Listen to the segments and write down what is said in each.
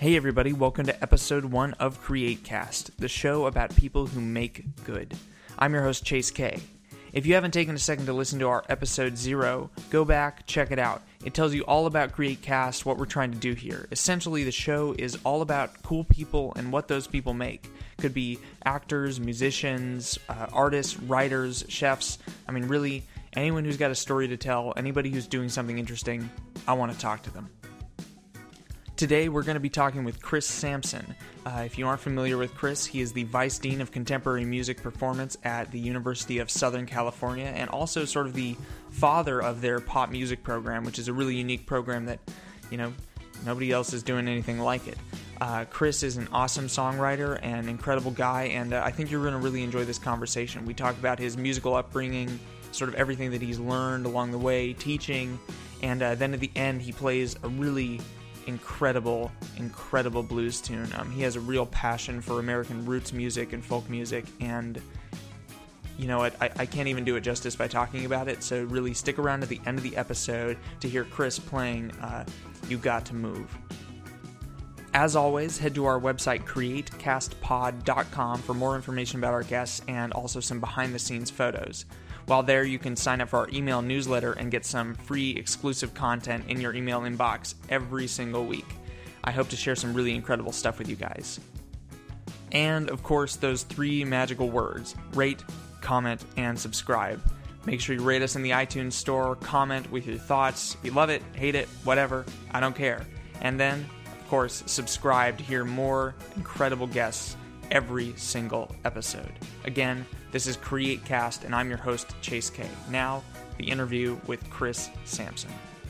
Hey everybody, welcome to episode 1 of CreateCast, the show about people who make good. I'm your host, Chase K. If you haven't taken a second to listen to our episode 0, go back, check it out. It tells you all about CreateCast, what we're trying to do here. Essentially, the show is all about cool people and what those people make. Could be actors, musicians, artists, writers, chefs. I mean, really, anyone who's got a story to tell, anybody who's doing something interesting, I want to talk to them. Today, we're going to be talking with Chris Sampson. If you aren't familiar with Chris, he is the Vice Dean of Contemporary Music Performance at the University of Southern California, and also sort of the father of their pop music program, which is a really unique program that, nobody else is doing anything like it. Chris is an awesome songwriter and incredible guy, and I think you're going to really enjoy this conversation. We talk about his musical upbringing, sort of everything that he's learned along the way, teaching, and then at the end, he plays a really incredible blues tune. He has a real passion for American roots music and folk music, and you know what, I can't even do it justice by talking about it, so really stick around to the end of the episode to hear Chris playing You Got to Move. As always, head to our website createcastpod.com for more information about our guests and also some behind-the-scenes photos. While there, you can sign up for our email newsletter and get some free exclusive content in your email inbox every single week. I hope to share some really incredible stuff with you guys. And, of course, those 3 magical words: rate, comment, and subscribe. Make sure you rate us in the iTunes store, comment with your thoughts. If you love it, hate it, whatever, I don't care. And then, of course, subscribe to hear more incredible guests every single episode. Again, this is CreateCast, and I'm your host, Chase K. Now, the interview with Chris Sampson.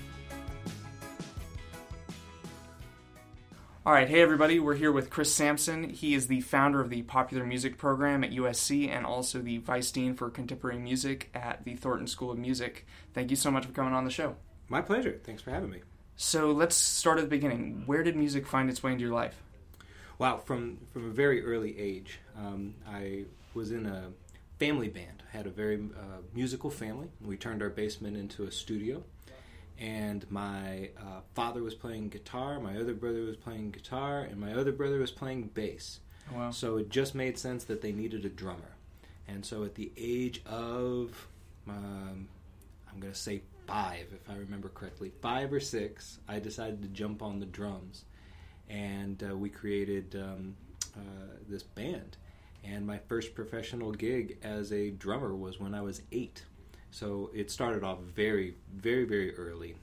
All right, hey everybody, we're here with Chris Sampson. He is the founder of the Popular Music Program at USC and also the Vice Dean for Contemporary Music at the Thornton School of Music. Thank you so much for coming on the show. My pleasure. Thanks for having me. So let's start at the beginning. Where did music find its way into your life? Wow, from a very early age, I was in a family band. I had a very musical family. We turned our basement into a studio, and my father was playing guitar, my other brother was playing guitar, and my other brother was playing bass. Oh, wow. So it just made sense that they needed a drummer. And so at the age of, I'm going to say 5, if I remember correctly, 5 or 6, I decided to jump on the drums. And we created this band. And my first professional gig as a drummer was when I was 8. So it started off very, very, very early.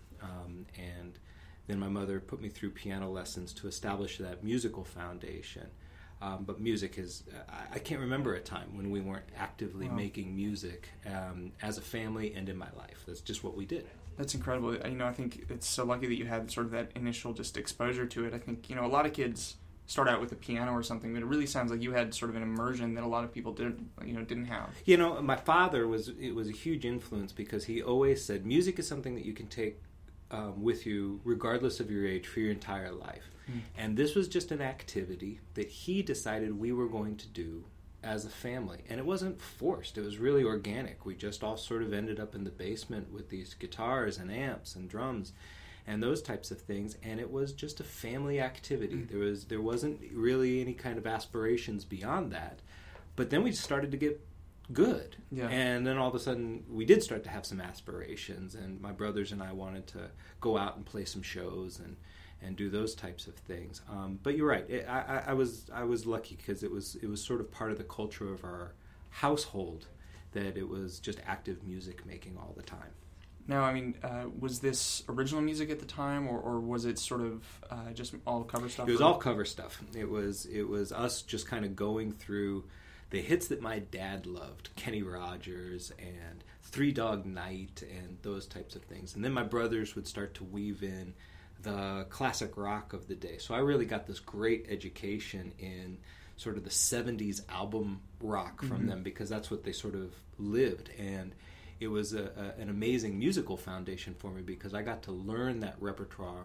And then my mother put me through piano lessons to establish that musical foundation. But music is, I can't remember a time when we weren't actively making music as a family and in my life. That's just what we did. That's incredible. I think it's so lucky that you had sort of that initial just exposure to it. I think, a lot of kids start out with a piano or something, but it really sounds like you had sort of an immersion that a lot of people didn't have. My father was a huge influence because he always said music is something that you can take with you regardless of your age for your entire life. And this was just an activity that he decided we were going to do as a family. And it wasn't forced. It was really organic. We just all sort of ended up in the basement with these guitars and amps and drums and those types of things. And it was just a family activity. There wasn't really any kind of aspirations beyond that. But then we started to get good. Yeah. And then all of a sudden we did start to have some aspirations. And my brothers and I wanted to go out and play some shows and do those types of things. But you're right. I was lucky because it was sort of part of the culture of our household that it was just active music making all the time. Now, was this original music at the time, or was it sort of just all cover stuff? It was all cover stuff. It was us just kind of going through the hits that my dad loved, Kenny Rogers and Three Dog Night and those types of things. And then my brothers would start to weave in the classic rock of the day. So I really got this great education in sort of the 70s album rock from them because that's what they sort of lived. And it was an amazing musical foundation for me because I got to learn that repertoire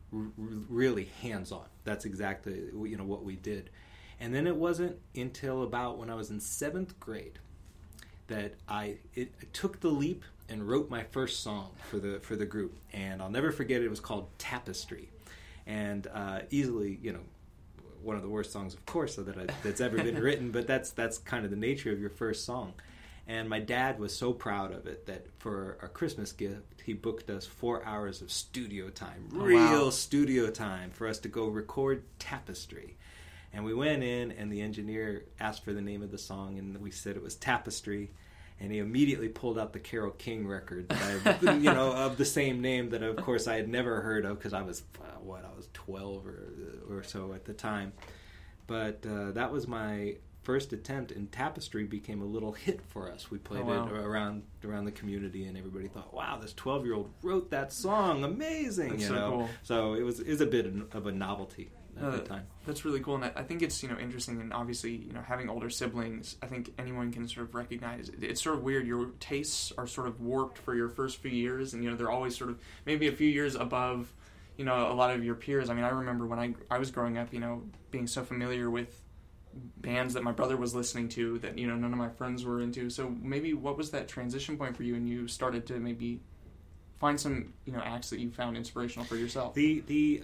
really hands-on. That's exactly what we did. And then it wasn't until about when I was in 7th grade that I took the leap and wrote my first song for the group. And I'll never forget it. It was called Tapestry. and easily, one of the worst songs, of course, that's ever been written. But that's kind of the nature of your first song. And my dad was so proud of it that for our Christmas gift, he booked us 4 hours of studio time, real studio time, for us to go record Tapestry. And we went in, and the engineer asked for the name of the song, and we said it was Tapestry. And he immediately pulled out the Carole King record, that of the same name that, of course, I had never heard of because I was, I was 12 or so at the time. But that was my first attempt, and Tapestry became a little hit for us. We played it around the community, and everybody thought, "Wow, this 12-year-old wrote that song! Amazing!" That's so cool. So it was a bit of a novelty at the time. That's really cool, and I think it's interesting. And obviously, having older siblings, I think anyone can sort of recognize it. It's sort of weird. Your tastes are sort of warped for your first few years, and they're always sort of maybe a few years above, a lot of your peers. I mean, I remember when I was growing up, being so familiar with bands that my brother was listening to that none of my friends were into. So maybe what was that transition point for you, and you started to maybe find some acts that you found inspirational for yourself? The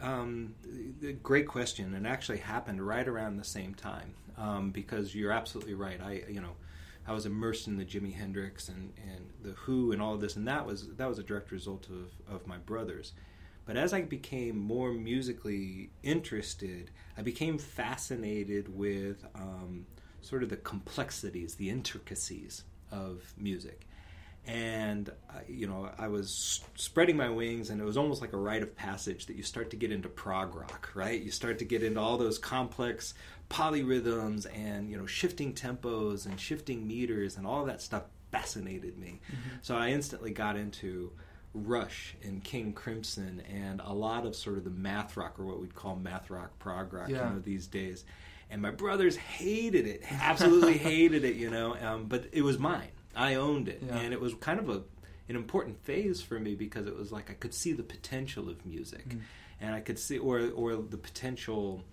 great question, and actually happened right around the same time, because you're absolutely right. I was immersed in the Jimi Hendrix and the Who and all of this, and that was a direct result of my brothers. But as I became more musically interested, I became fascinated with sort of the complexities, the intricacies of music. And, I was spreading my wings, and it was almost like a rite of passage that you start to get into prog rock, right? You start to get into all those complex polyrhythms and, shifting tempos and shifting meters, and all that stuff fascinated me. Mm-hmm. So I instantly got into Rush and King Crimson and a lot of sort of the math rock, or what we'd call math rock, prog rock, these days. And my brothers hated it, absolutely hated it, but it was mine. I owned it, and it was kind of an important phase for me, because it was like I could see the potential of music, and I could see, or the potential,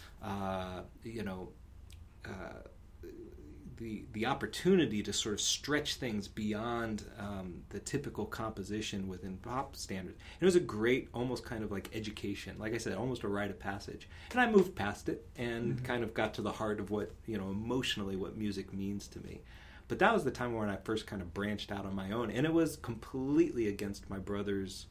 the opportunity to sort of stretch things beyond the typical composition within pop standards. It was a great, almost kind of like education, like I said, almost a rite of passage. And I moved past it and kind of got to the heart of what, emotionally what music means to me. But that was the time when I first kind of branched out on my own, and it was completely against my brother's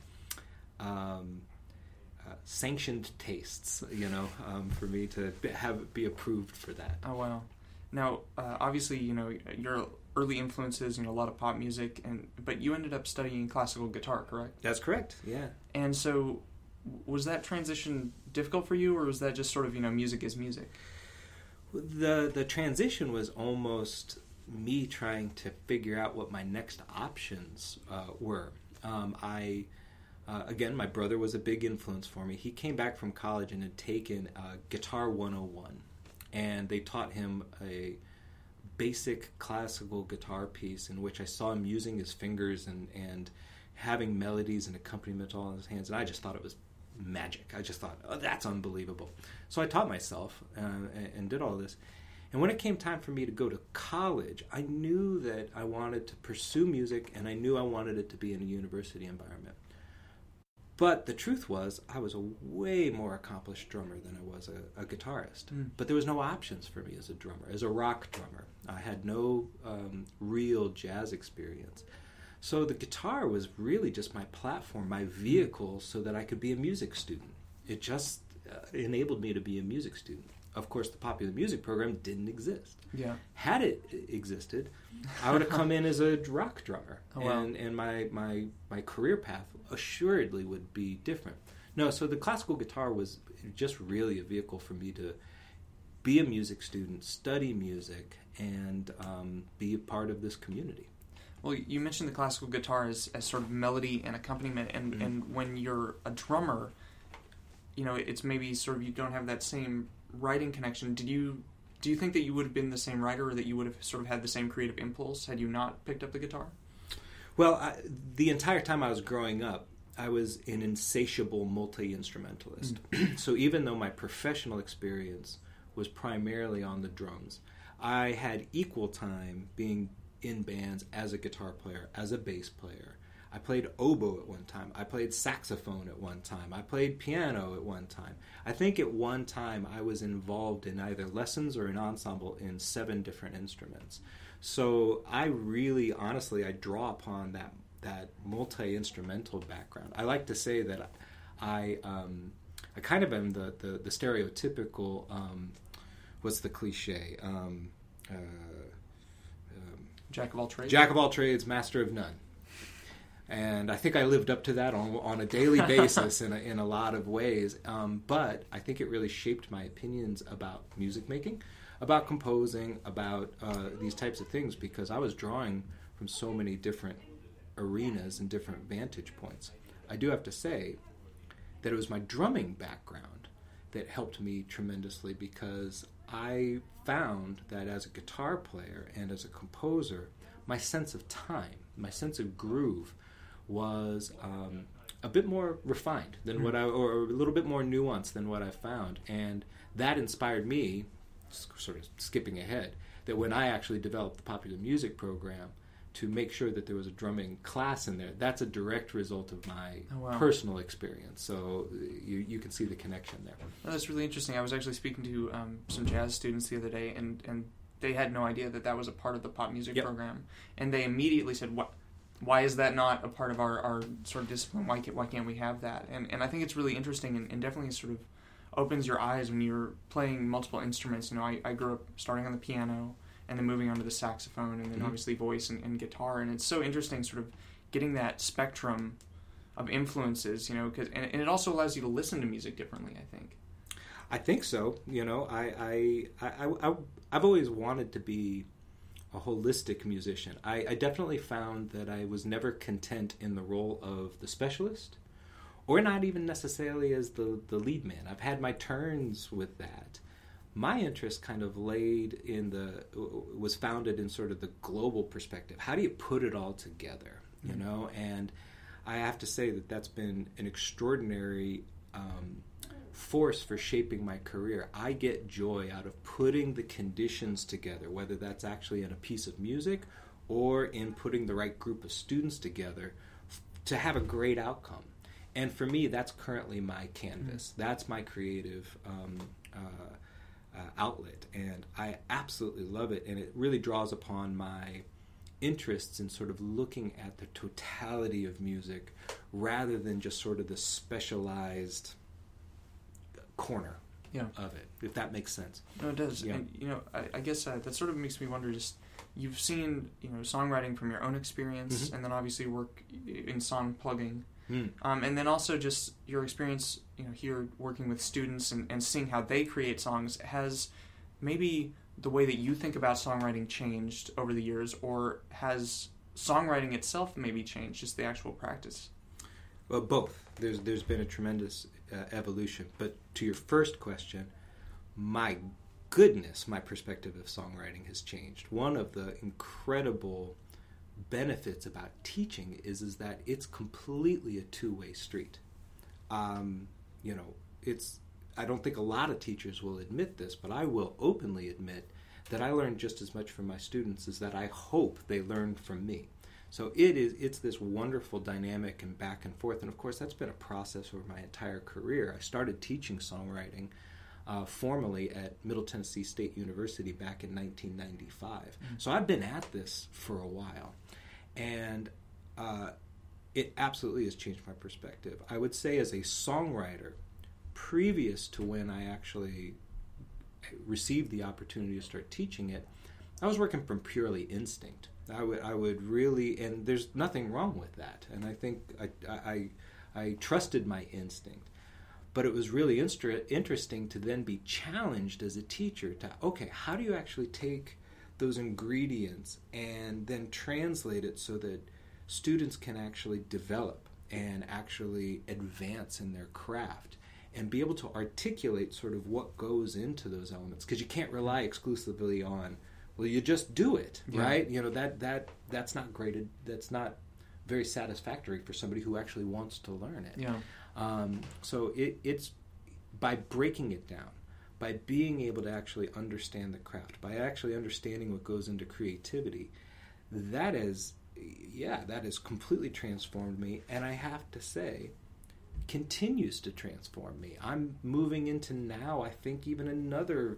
sanctioned tastes, for me to be approved for that. Oh, wow. Now, obviously, your early influences, a lot of pop music, but you ended up studying classical guitar, correct? That's correct, yeah. And so, was that transition difficult for you, or was that just sort of, music is music? The transition was almost me trying to figure out what my next options were. Again, my brother was a big influence for me. He came back from college and had taken Guitar 101, and they taught him a basic classical guitar piece in which I saw him using his fingers and having melodies and accompaniment all in his hands, and I just thought it was magic. I just thought, oh, that's unbelievable. So I taught myself and did all this. And when it came time for me to go to college, I knew that I wanted to pursue music, and I knew I wanted it to be in a university environment. But the truth was, I was a way more accomplished drummer than I was a guitarist. But there was no options for me as a drummer, as a rock drummer. I had no real jazz experience. So the guitar was really just my platform, my vehicle, so that I could be a music student. It just enabled me to be a music student. Of course, the popular music program didn't exist. Yeah. Had it existed, I would have come in as a rock drummer, and my career path assuredly would be different. No, so the classical guitar was just really a vehicle for me to be a music student, study music, and be a part of this community. Well, you mentioned the classical guitar as sort of melody and accompaniment, and when you're a drummer, it's maybe sort of you don't have that same writing connection. Do you think that you would have been the same writer, or that you would have sort of had the same creative impulse had you not picked up the guitar? Well, the entire time I was growing up, I was an insatiable multi-instrumentalist. So even though my professional experience was primarily on the drums, I had equal time being in bands as a guitar player, as a bass player. I played oboe at one time. I played saxophone at one time. I played piano at one time. I think at one time I was involved in either lessons or an ensemble in 7 different instruments. So I really, honestly, I draw upon that multi-instrumental background. I like to say that I kind of am the stereotypical, what's the cliche? Jack of all trades. Jack of all trades, master of none. And I think I lived up to that on a daily basis in a lot of ways. But I think it really shaped my opinions about music making, about composing, about these types of things, because I was drawing from so many different arenas and different vantage points. I do have to say that it was my drumming background that helped me tremendously, because I found that as a guitar player and as a composer, my sense of time, my sense of groove was a bit more refined than what or a little bit more nuanced than what I found. And that inspired me, sort of skipping ahead, that when I actually developed the popular music program, to make sure that there was a drumming class in there. That's a direct result of my personal experience. So you can see the connection there. Well, that's really interesting. I was actually speaking to some jazz students the other day, and they had no idea that was a part of the pop music program. And they immediately said, why is that not a part of our sort of discipline? Why can't we have that? And I think it's really interesting and definitely sort of opens your eyes when you're playing multiple instruments. You know, I grew up starting on the piano, and then moving on to the saxophone, and then obviously voice and guitar. And it's so interesting sort of getting that spectrum of influences, you know, and it also allows you to listen to music differently, I think so. You know, I've always wanted to be a holistic musician. I definitely found that I was never content in the role of the specialist, or not even necessarily as the lead man. I've had my turns with that. My interest kind of was founded in sort of the global perspective. How do you put it all together, you know? And I have to say that that's been an extraordinary force for shaping my career. I get joy out of putting the conditions together, whether that's actually in a piece of music or in putting the right group of students together to have a great outcome. And for me, that's currently my canvas. That's my creative outlet, and I absolutely love it, and it really draws upon my interests in sort of looking at the totality of music rather than just sort of the specialized corner of it, if that makes sense. No, it does. Yeah. And, you know, I guess that sort of makes me wonder, just, you've seen, you know, songwriting from your own experience, and then obviously work in song plugging. And then also just your experience, you know, here working with students and seeing how they create songs. Has maybe the way that you think about songwriting changed over the years, or has songwriting itself maybe changed, just the actual practice? Well, both. There's been a tremendous evolution. But to your first question, my goodness, my perspective of songwriting has changed. One of the incredible benefits about teaching is that it's completely a two-way street. You know, I don't think a lot of teachers will admit this, but I will openly admit that I learn just as much from my students as that I hope they learn from me. So it's this wonderful dynamic and back and forth, and of course that's been a process over my entire career. I started teaching songwriting formally at Middle Tennessee State University back in 1995. So I've been at this for a while, and it absolutely has changed my perspective. I would say as a songwriter, previous to when I actually received the opportunity to start teaching it, I was working from purely instinct. I would really, and there's nothing wrong with that, and I think I trusted my instinct. But it was really interesting to then be challenged as a teacher to, okay, how do you actually take those ingredients and then translate it so that students can actually develop and actually advance in their craft and be able to articulate sort of what goes into those elements? Because you can't rely exclusively on, well, you just do it, right? You know, that's not graded. That's not very satisfactory for somebody who actually wants to learn it. So it's by breaking it down, by being able to actually understand the craft, by actually understanding what goes into creativity, that is yeah, that has completely transformed me, and I have to say, continues to transform me. I'm moving into now, I think, even another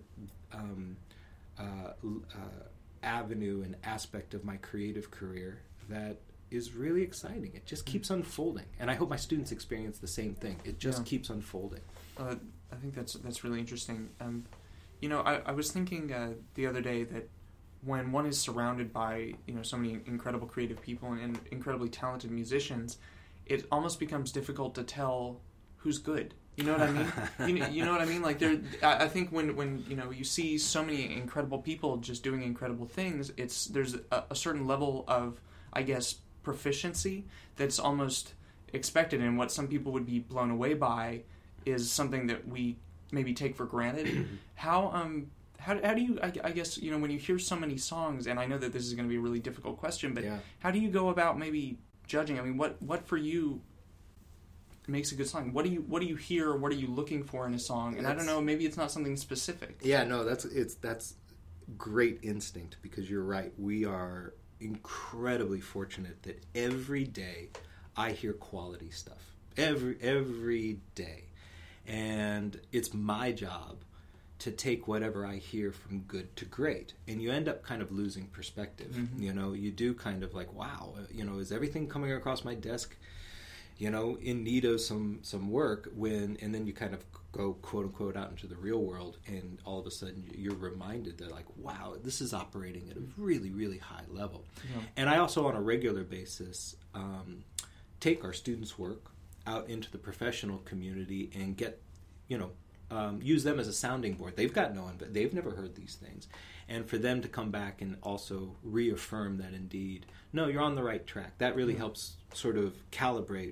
avenue and aspect of my creative career that is really exciting. It just keeps unfolding, and I hope my students experience the same thing. It just keeps unfolding. I think that's really interesting. I was thinking the other day that when one is surrounded by so many incredible creative people and incredibly talented musicians, it almost becomes difficult to tell who's good. You know what I mean? You know what I mean? Like I think when you see so many incredible people just doing incredible things, there's a certain level of, I guess, proficiency that's almost expected, and what some people would be blown away by is something that we maybe take for granted. How do you, I guess, when you hear so many songs, and I know that this is going to be a really difficult question, but how do you go about maybe judging? I mean, what for you makes a good song? What do you hear? What are you looking for in a song? And I don't know, maybe it's not something specific. Yeah, no, that's great instinct, because you're right. We are incredibly fortunate that every day I hear quality stuff. Every day. And it's my job to take whatever I hear from good to great. And you end up kind of losing perspective. Mm-hmm. You do kind of like, wow, is everything coming across my desk, in need of some work, and then you kind of go, quote unquote, out into the real world, and all of a sudden you're reminded that, like, wow, this is operating at a really, really high level. Yeah. And I also, on a regular basis, take our students' work out into the professional community and get, use them as a sounding board. They've got but they've never heard these things. And for them to come back and also reaffirm that indeed, no, you're on the right track. That really helps sort of calibrate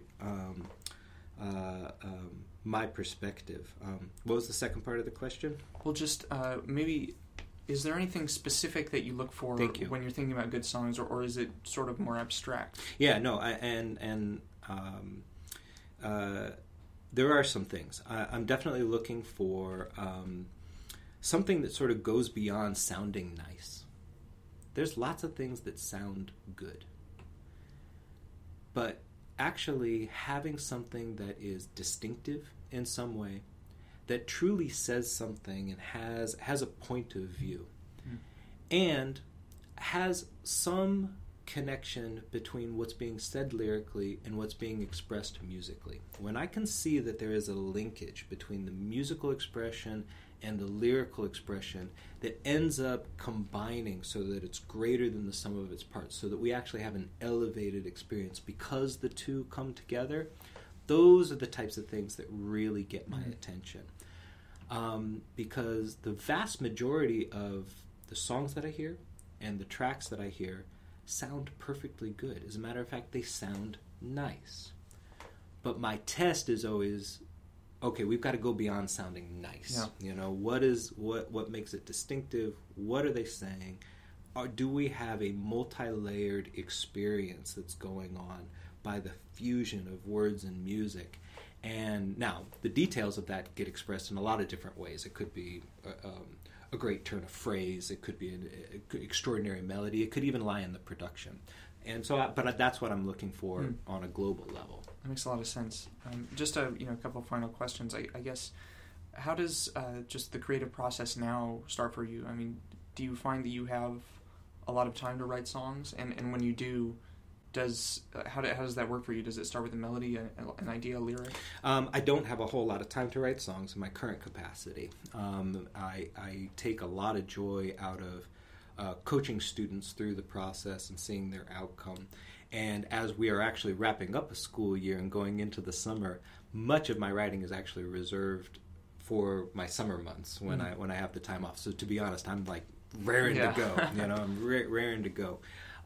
my perspective. What was the second part of the question? Well, just maybe, is there anything specific that you look for when you're thinking about good songs, or is it sort of more abstract? Yeah, no, there are some things. I'm definitely looking for something that sort of goes beyond sounding nice. There's lots of things that sound good. But actually having something that is distinctive in some way, that truly says something and has a point of view, and has some connection between what's being said lyrically and what's being expressed musically. When I can see that there is a linkage between the musical expression and the lyrical expression that ends up combining so that it's greater than the sum of its parts, so that we actually have an elevated experience because the two come together, those are the types of things that really get my attention. Because the vast majority of the songs that I hear and the tracks that I hear sound perfectly good. As a matter of fact, they sound nice. But my test is always, okay, we've got to go beyond sounding nice. Yeah. What makes it distinctive? What are they saying? Or do we have a multi-layered experience that's going on by the fusion of words and music? And now, the details of that get expressed in a lot of different ways. It could be a great turn of phrase. It could be an extraordinary melody. It could even lie in the production. And so, but that's what I'm looking for on a global level. That makes a lot of sense. Just a couple of final questions. I guess, how does just the creative process now start for you? I mean, do you find that you have a lot of time to write songs? And when you do, how does that work for you? Does it start with a melody, an idea, a lyric? I don't have a whole lot of time to write songs in my current capacity. I take a lot of joy out of coaching students through the process and seeing their outcome. And as we are actually wrapping up a school year and going into the summer, much of my writing is actually reserved for my summer months when I have the time off. So to be honest, I'm like raring to go. I'm raring to go.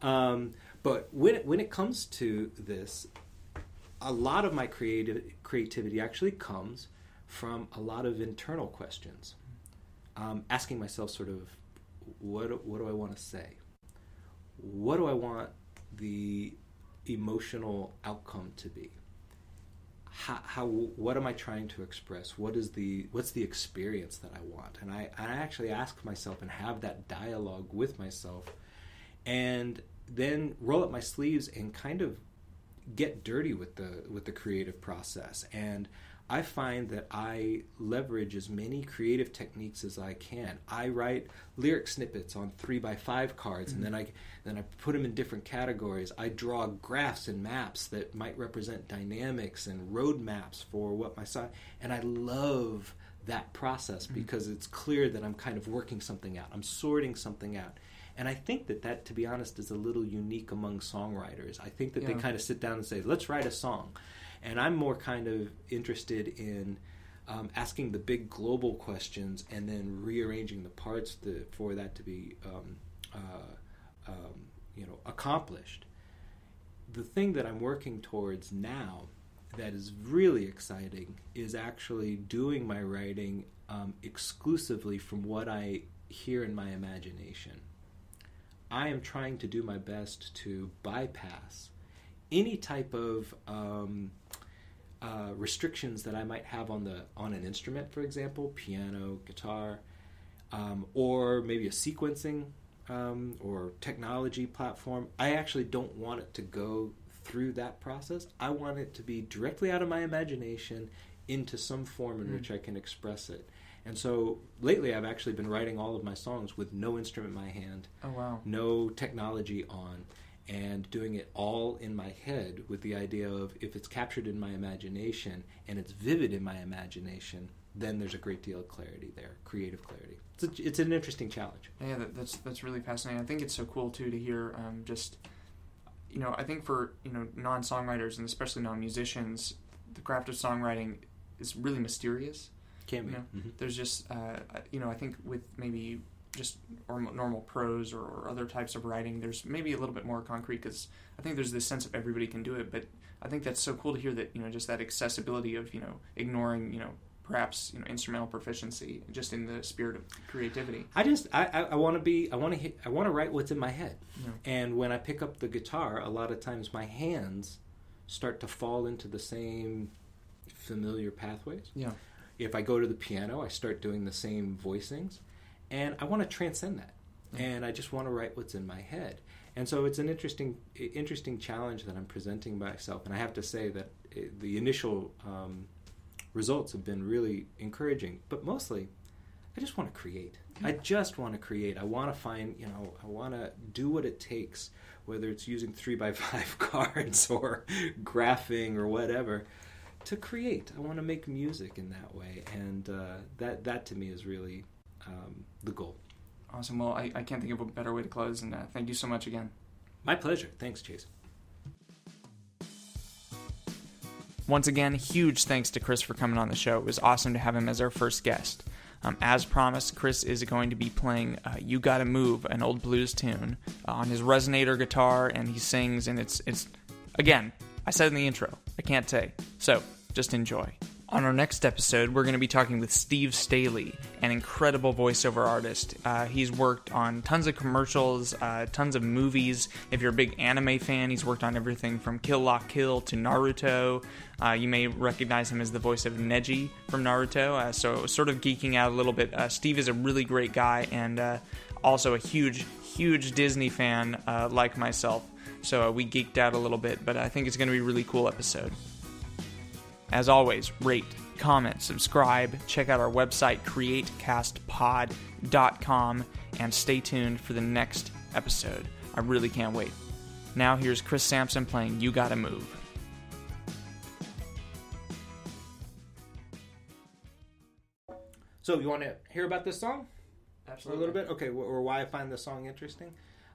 But when it comes to this, a lot of my creativity actually comes from a lot of internal questions. Asking myself sort of, what do I want to say? What do I want the emotional outcome to be? What am I trying to express? What's the experience that I want? And I actually ask myself and have that dialogue with myself. And then roll up my sleeves and kind of get dirty with the creative process. And I find that I leverage as many creative techniques as I can. I write lyric snippets on 3x5 cards, and then I put them in different categories. I draw graphs and maps that might represent dynamics and road maps for what my song. And I love that process because it's clear that I'm kind of working something out. I'm sorting something out. And I think that, to be honest, is a little unique among songwriters. I think that they kind of sit down and say, let's write a song. And I'm more kind of interested in asking the big global questions and then rearranging the parts for that to be accomplished. The thing that I'm working towards now that is really exciting is actually doing my writing exclusively from what I hear in my imagination. I am trying to do my best to bypass any type of restrictions that I might have on an instrument, for example, piano, guitar, or maybe a sequencing or technology platform. I actually don't want it to go through that process. I want it to be directly out of my imagination into some form in which I can express it. And so lately I've actually been writing all of my songs with no instrument in my hand, no technology on, and doing it all in my head with the idea of if it's captured in my imagination and it's vivid in my imagination, then there's a great deal of clarity there, creative clarity. It's an interesting challenge. Yeah, that's really fascinating. I think it's so cool, too, to hear I think for, non-songwriters and especially non-musicians, the craft of songwriting is really mysterious. Can be. There's just, I think with maybe just normal prose or other types of writing, there's maybe a little bit more concrete because I think there's this sense of everybody can do it. But I think that's so cool to hear that, just that accessibility of, ignoring, perhaps, instrumental proficiency just in the spirit of creativity. I want to write what's in my head. Yeah. And when I pick up the guitar, a lot of times my hands start to fall into the same familiar pathways. Yeah. If I go to the piano, I start doing the same voicings, and I want to transcend that. And I just want to write what's in my head. And so it's an interesting challenge that I'm presenting myself. And I have to say that the initial results have been really encouraging. But mostly, I just want to create. I just want to create. I want to find, I want to do what it takes, whether it's using 3x5 cards or graphing or whatever, to create. I want to make music in that way, and that to me is really the goal. Awesome. Well, I can't think of a better way to close, and thank you so much again. My pleasure. Thanks, Chase. Once again, huge thanks to Chris for coming on the show. It was awesome to have him as our first guest. As promised, Chris is going to be playing You Gotta Move, an old blues tune, on his resonator guitar, and he sings, and it's again, I said in the intro, I can't say. So, just enjoy. On our next episode, we're going to be talking with Steve Staley, an incredible voiceover artist. He's worked on tons of commercials, tons of movies. If you're a big anime fan, he's worked on everything from Kill La Kill to Naruto. You may recognize him as the voice of Neji from Naruto. So sort of geeking out a little bit. Steve is a really great guy and also a huge Disney fan like myself. So we geeked out a little bit, but I think it's going to be a really cool episode. As always, rate, comment, subscribe, check out our website, createcastpod.com, and stay tuned for the next episode. I really can't wait. Now here's Chris Sampson playing You Gotta Move. So you want to hear about this song? Absolutely. For a little bit? Okay, or why I find this song interesting?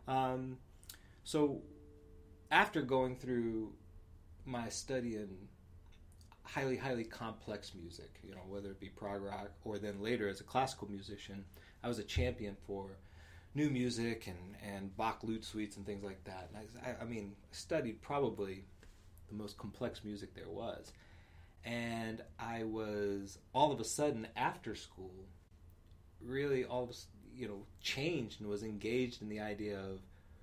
So after going through my study in highly complex music, whether it be prog rock or then later as a classical musician, I was a champion for new music and Bach lute suites and things like that. And I studied probably the most complex music there was. And I was all of a sudden after school really changed and was engaged in the idea of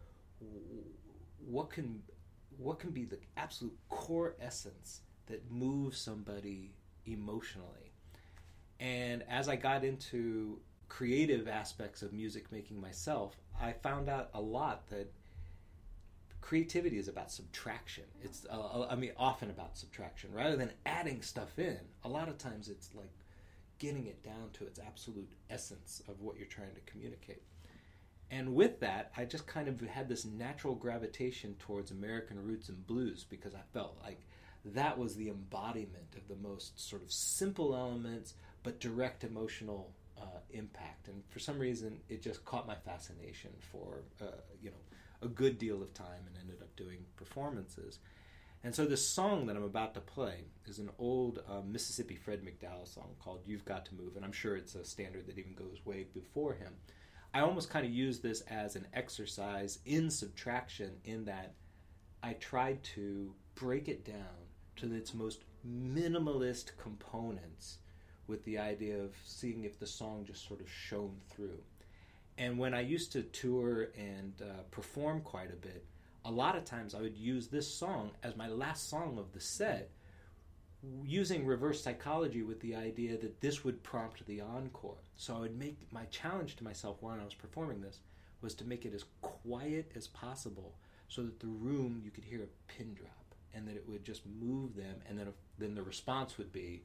what can be the absolute core essence that moves somebody emotionally. And as I got into creative aspects of music making myself, I found out a lot that creativity is about subtraction. It's often about subtraction rather than adding stuff in. A lot of times it's like getting it down to its absolute essence of what you're trying to communicate. And with that, I just kind of had this natural gravitation towards American roots and blues, because I felt like that was the embodiment of the most sort of simple elements but direct emotional impact. And for some reason, it just caught my fascination for a good deal of time, and ended up doing performances. And so this song that I'm about to play is an old Mississippi Fred McDowell song called You've Got to Move, and I'm sure it's a standard that even goes way before him. I almost kind of use this as an exercise in subtraction, in that I tried to break it down to its most minimalist components, with the idea of seeing if the song just sort of shone through. And when I used to tour and perform quite a bit, a lot of times I would use this song as my last song of the set, using reverse psychology with the idea that this would prompt the encore. So I would make my challenge to myself while I was performing this was to make it as quiet as possible, so that the room, you could hear a pin drop, and that it would just move them, and then the response would be,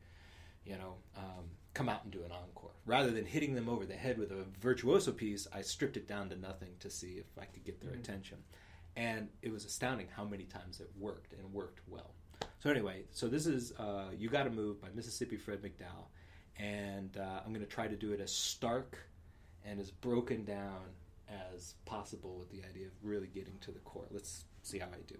come out and do an encore. Rather than hitting them over the head with a virtuoso piece, I stripped it down to nothing to see if I could get their attention. And it was astounding how many times it worked, and worked well. So anyway, this is You Gotta Move by Mississippi Fred McDowell. And I'm going to try to do it as stark and as broken down as possible, with the idea of really getting to the core. Let's see how I do.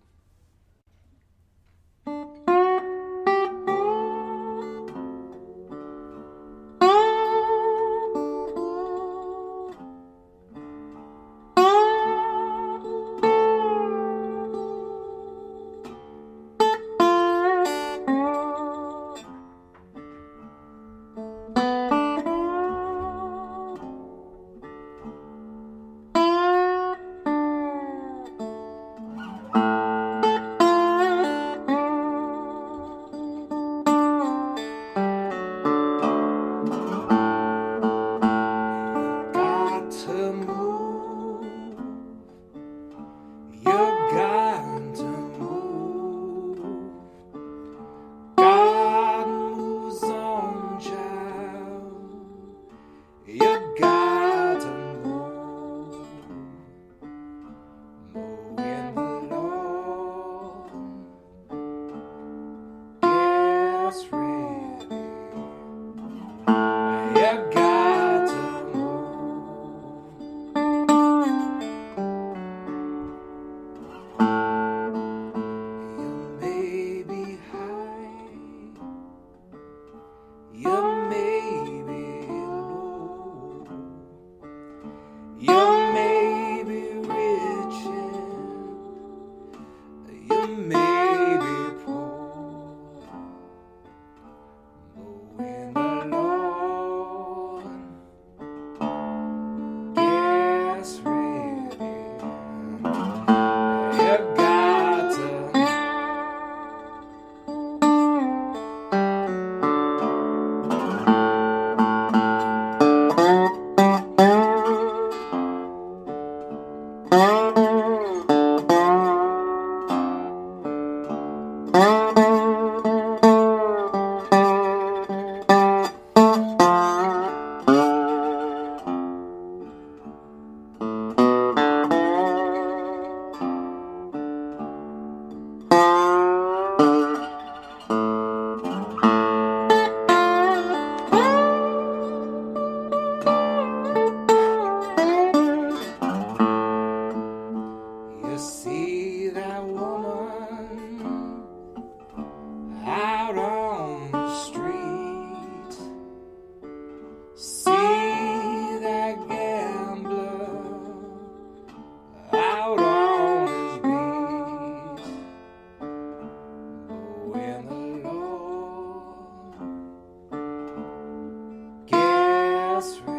That's right.